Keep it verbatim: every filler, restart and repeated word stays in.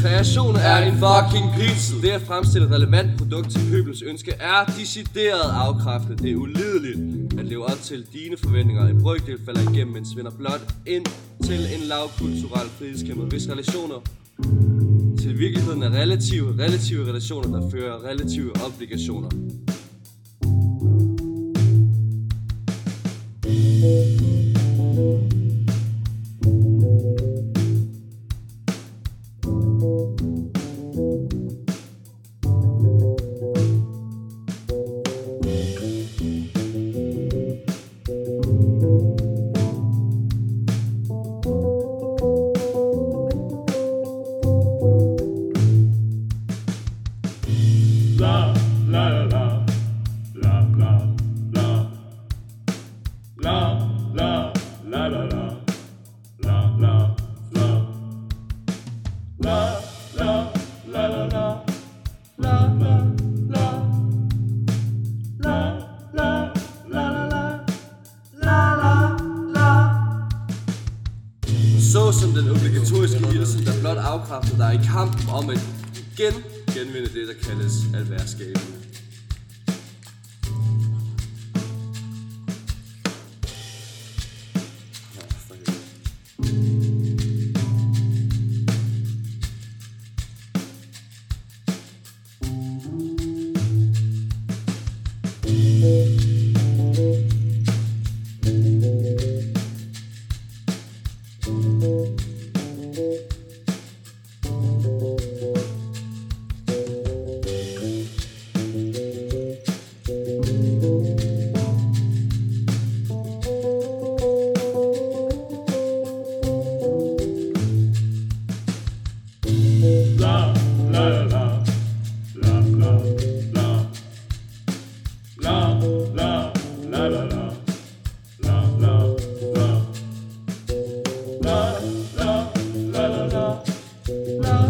Kreation er en fucking pixel. Det at fremstille et relevant produkt til pøbels ønske er decideret afkræftet. Det er ulideligt at leve op til dine forventninger. En brøkdel falder igennem, men svinder blot ind til en lavkulturel frihedskæmper, hvis relationer til virkeligheden er relative, relative relationer, der fører relative obligationer. Så som den obligatoriske hilsen, der blot afkræfter dig i kampen om at igen genvinde det, der kaldes at være skabende. La